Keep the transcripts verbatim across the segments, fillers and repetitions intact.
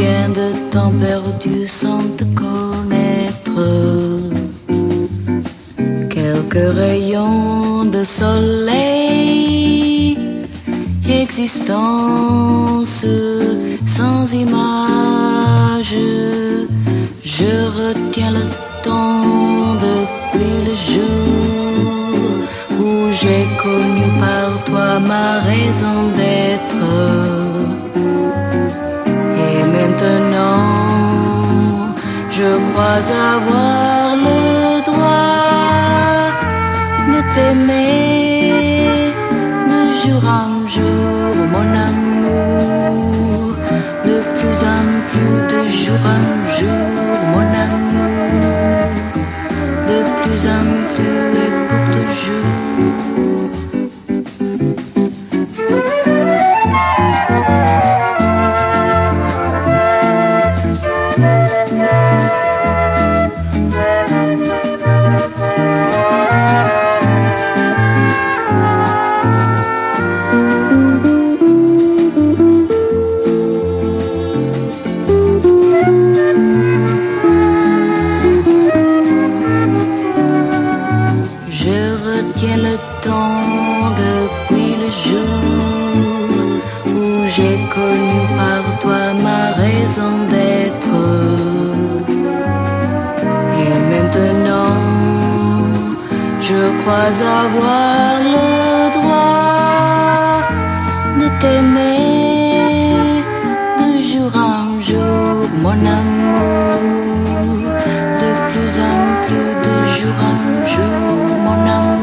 combien de temps perdu sans te connaître. Quelques rayons de soleil, existence sans image. Je retiens le temps depuis le jour où j'ai connu par toi ma raison d'être. Et maintenant, je crois avoir le droit de t'aimer de jour en jour, mon amour, de plus en plus, de jour en jour, mon amour, de plus en plus et pour toujours. Le temps depuis le jour où j'ai connu par toi ma raison d'être. Et maintenant, je crois avoir le droit de t'aimer de jour en jour, mon amour, de plus en plus, de jour en jour, mon amour.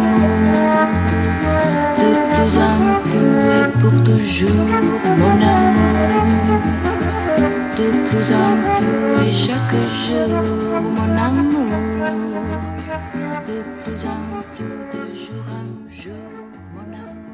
De plus en plus et pour toujours, mon amour. De plus en plus et chaque jour, mon amour. De plus en plus, de jour en jour, mon amour.